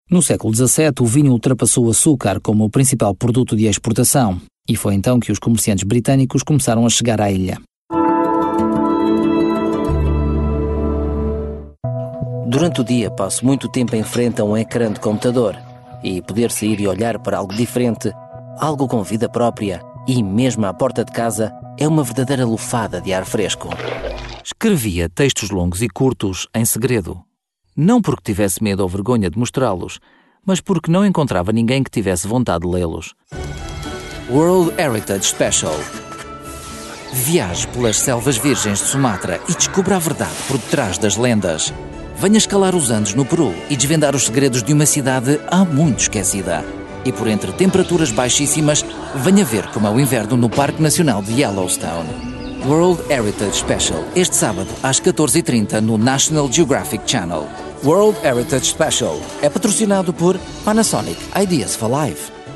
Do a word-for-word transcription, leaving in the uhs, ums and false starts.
No século dezassete, o vinho ultrapassou o açúcar como o principal produto de exportação, e foi então que os comerciantes britânicos começaram a chegar à ilha. Durante o dia passo muito tempo em frente a um ecrã de computador, e poder sair e olhar para algo diferente, algo com vida própria, e mesmo à porta de casa, é uma verdadeira lufada de ar fresco. Escrevia textos longos e curtos em segredo. Não porque tivesse medo ou vergonha de mostrá-los, mas porque não encontrava ninguém que tivesse vontade de lê-los. World Heritage Special. Viaje pelas selvas virgens de Sumatra e descubra a verdade por detrás das lendas. Venha escalar os Andes no Peru e desvendar os segredos de uma cidade há muito esquecida. E por entre temperaturas baixíssimas, venha ver como é o inverno no Parque Nacional de Yellowstone. World Heritage Special, este sábado às catorze e trinta no National Geographic Channel. World Heritage Special é patrocinado por Panasonic Ideas for Life.